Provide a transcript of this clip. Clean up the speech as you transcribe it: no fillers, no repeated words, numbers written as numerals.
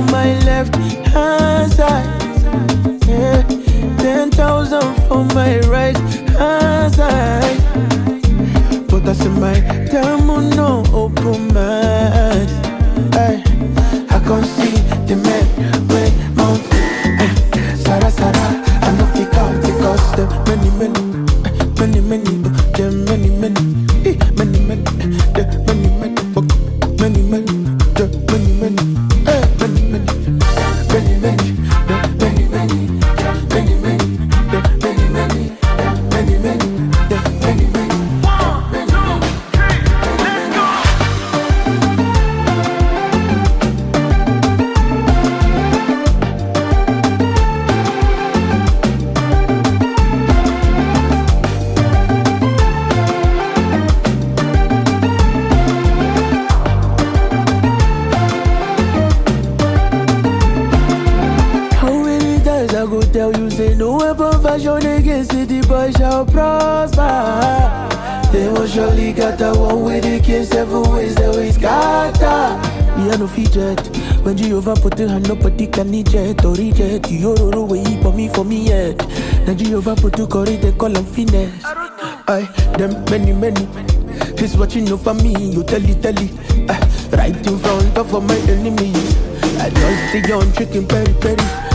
on my left hand side. Yeah. 10,000 for my right hand side. But I see my diamond no open mind. I can't see the man with mount. Sarah, I know fi count because the many, the many, the many, the many, the many, the tell you say no weapon fashion against the boy shall prosper. They will surely get the one with the king 7 ways that we scatter. Me I no feature when Jehovah put the hand nobody can reject or reject. You don't way for me yet. Now Jehovah put to curry they call them finesse. Them many. He's watching over me. You tell it. Right in front of my enemy. I just see on chicken peri.